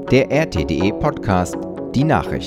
der RTDE Podcast, die Nachricht.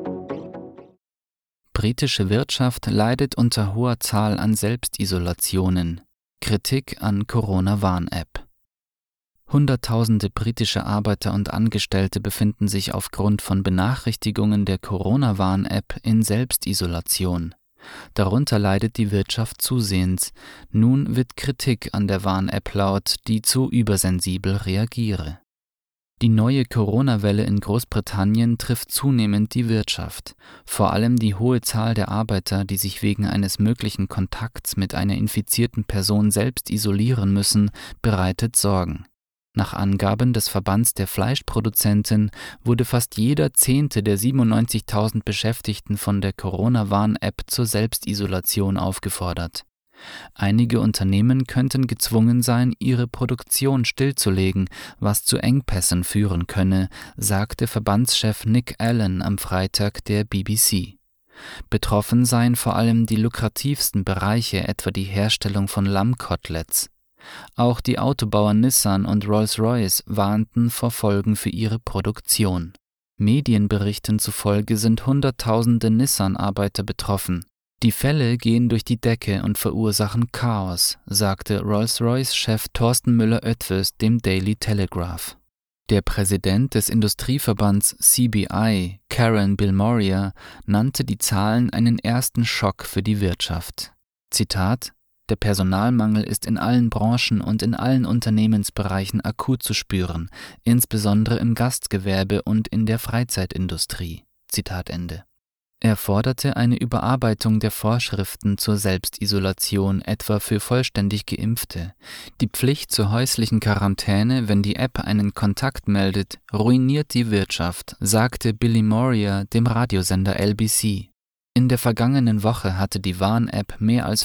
Britische Wirtschaft leidet unter hoher Zahl an Selbstisolationen. Kritik an Corona-Warn-App. Hunderttausende britische Arbeiter und Angestellte befinden sich aufgrund von Benachrichtigungen der Corona-Warn-App in Selbstisolation. Darunter leidet die Wirtschaft zusehends. Nun wird Kritik an der Warn-App laut, die zu übersensibel reagiere. Die neue Corona-Welle in Großbritannien trifft zunehmend die Wirtschaft. Vor allem die hohe Zahl der Arbeiter, die sich wegen eines möglichen Kontakts mit einer infizierten Person selbst isolieren müssen, bereitet Sorgen. Nach Angaben des Verbands der Fleischproduzenten wurde fast jeder 10. der 97.000 Beschäftigten von der Corona-Warn-App zur Selbstisolation aufgefordert. Einige Unternehmen könnten gezwungen sein, ihre Produktion stillzulegen, was zu Engpässen führen könne, sagte Verbandschef Nick Allen am Freitag der BBC. Betroffen seien vor allem die lukrativsten Bereiche, etwa die Herstellung von Lammkoteletts. Auch die Autobauer Nissan und Rolls-Royce warnten vor Folgen für ihre Produktion. Medienberichten zufolge sind Hunderttausende Nissan-Arbeiter betroffen. Die Fälle gehen durch die Decke und verursachen Chaos, sagte Rolls-Royce-Chef Thorsten Müller-Oethwes dem Daily Telegraph. Der Präsident des Industrieverbands CBI, Karen Bilmoria, nannte die Zahlen einen ersten Schock für die Wirtschaft. Zitat: Der Personalmangel ist in allen Branchen und in allen Unternehmensbereichen akut zu spüren, insbesondere im Gastgewerbe und in der Freizeitindustrie. Zitat Ende. Er forderte eine Überarbeitung der Vorschriften zur Selbstisolation, etwa für vollständig Geimpfte. Die Pflicht zur häuslichen Quarantäne, wenn die App einen Kontakt meldet, ruiniert die Wirtschaft, sagte Bilmoria dem Radiosender LBC. In der vergangenen Woche hatte die Warn-App mehr als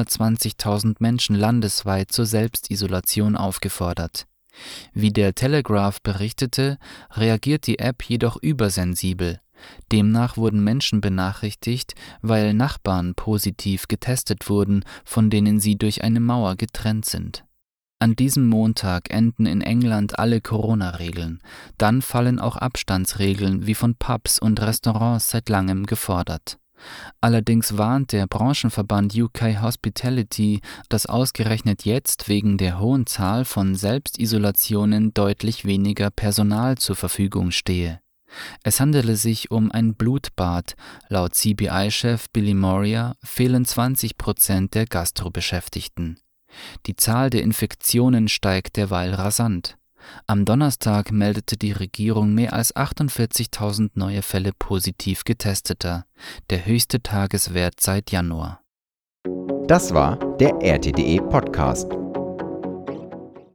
520.000 Menschen landesweit zur Selbstisolation aufgefordert. Wie der Telegraph berichtete, reagiert die App jedoch übersensibel. Demnach wurden Menschen benachrichtigt, weil Nachbarn positiv getestet wurden, von denen sie durch eine Mauer getrennt sind. An diesem Montag enden in England alle Corona-Regeln. Dann fallen auch Abstandsregeln wie von Pubs und Restaurants seit langem gefordert. Allerdings warnt der Branchenverband UK Hospitality, dass ausgerechnet jetzt wegen der hohen Zahl von Selbstisolationen deutlich weniger Personal zur Verfügung stehe. Es handele sich um ein Blutbad. Laut CBI-Chef Bilmoria fehlen 20% der Gastrobeschäftigten. Die Zahl der Infektionen steigt derweil rasant. Am Donnerstag meldete die Regierung mehr als 48.000 neue Fälle positiv Getesteter, der höchste Tageswert seit Januar. Das war der RTDE Podcast.